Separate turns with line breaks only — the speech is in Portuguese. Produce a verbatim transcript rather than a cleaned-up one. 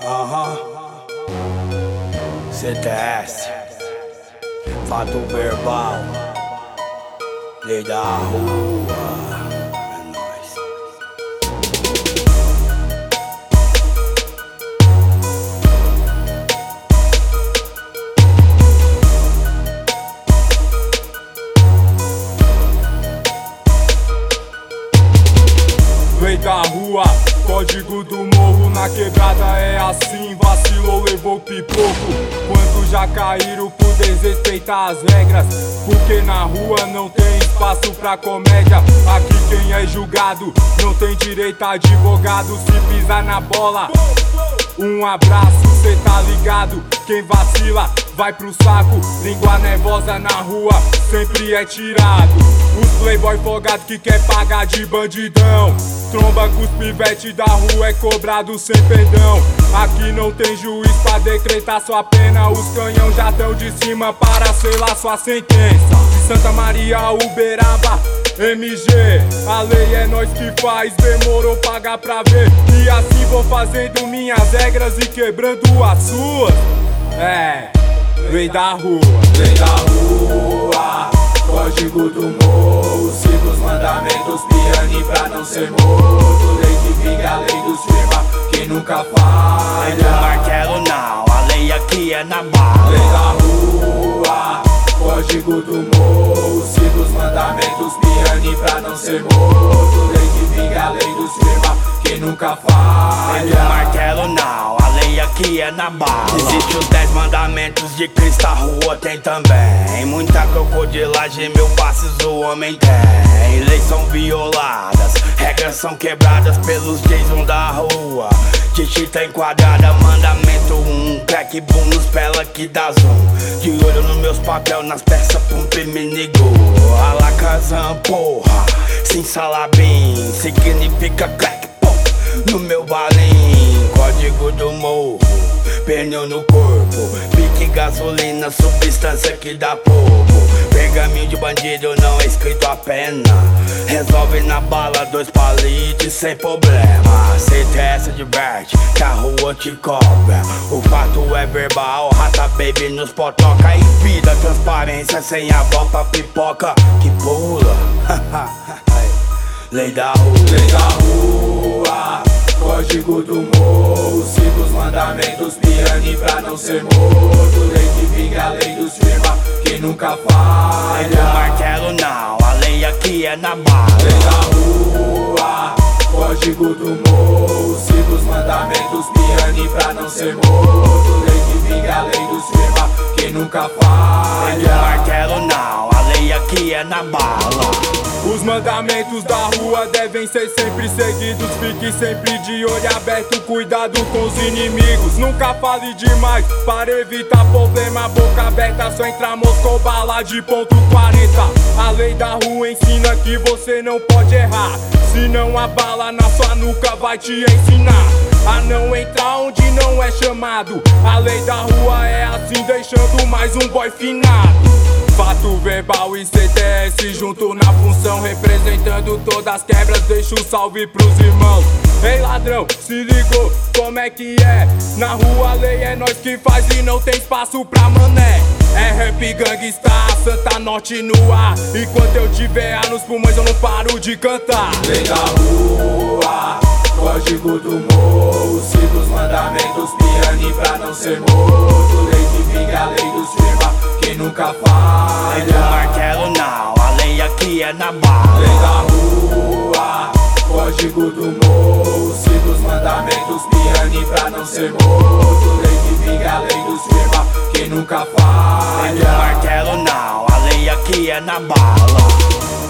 Aham, C T S, fato verbal, lei da rua, é nóis. Lei da rua, código do morro, na quebrada é assim. Vacilou, levou pipoco. Quantos já caíram por desrespeitar as regras? Porque na rua não tem espaço pra comédia. Aqui quem é julgado não tem direito a advogado. Se pisar na bola, um abraço, cê tá ligado? Quem vacila vai pro saco. Língua nervosa na rua sempre é tirado. Os playboy folgado que quer pagar de bandidão. Tromba com os pivete da rua é cobrado sem perdão. Aqui não tem juiz pra decretar sua pena. Os canhão já tão de cima para selar sua sentença. De Santa Maria, Uberaba, M G, a lei é nós que faz. Demorou pagar pra ver. E assim vou fazendo minhas regras e quebrando as suas. É, lei da rua.
Lei da rua, código do morro. Siga os mandamentos, piane pra não ser morto. Lei que vinga, a lei dos firma, que nunca falha.
Lei do martelo não, a lei aqui é na bala.
Lei da rua, código do morro. Siga os mandamentos, piane pra não ser morto. Lei que vinga, a lei dos firma, que nunca falha.
Lei do martelo não, a lei aqui é na bala. Existe os dez mandamentos de Cristo, a rua tem também. Muita crocodilagem, mil passes o homem tem. Leis são violadas, regras são quebradas pelos Jason da rua. Titita enquadrada, mandamento um. Crack boom nos pela que dá zoom. De olho nos meus papel, nas peças pump me negou. Alakazam, porra, sem salabim, significa crack pum no meu balim. Código do morro, pneu no corpo, pique gasolina, substância que dá pouco. Pergaminho de bandido não é escrito a pena. Resolve na bala, dois palitos sem problema. C T S adverte que a rua te cobra. O fato é verbal, rata baby nos potoca. E vida, transparência sem a boca, pipoca que pula. Lei da rua.
Lei da rua, código do morro. Siga os mandamentos, piane pra não ser morto. Lei que vinga, a lei dos firma, que nunca falha.
Lei do martelo não, a lei aqui é na bala.
Lei da rua, código do morro. Siga os mandamentos, piane pra não ser morto. Lei que vinga, a lei dos firma, que nunca falha.
Lei do martelo não, a lei aqui é na bala.
Os mandamentos da rua devem ser sempre seguidos. Fique sempre de olho aberto, cuidado com os inimigos. Nunca fale demais para evitar problema. Boca aberta, só entra Moscou, bala de ponto quarenta. A lei da rua ensina que você não pode errar, senão a bala na sua nuca vai te ensinar a não entrar onde não é chamado. A lei da rua é assim, deixando mais um boy finado. Fato verbal e C T S junto na função, representando todas as quebras, deixa um salve pros irmãos. Ei ladrão, se ligou, como é que é? Na rua a lei é nós que faz e não tem espaço pra mané. É rap gangsta, Santa Norte no ar. Enquanto eu tiver ar nos pulmões eu não paro de cantar.
Lei da rua, código do morro. Siga os mandamentos, piane pra não ser morto. Lei que vinga, a lei dos firma, que nunca falha.
Lei do martelo não, a lei aqui é na bala.
Lei da rua, código do morro. Siga os mandamentos, piane pra não ser morto. Lei que vinga, a lei dos firma, que nunca falha.
Lei do martelo não, a lei aqui é na bala.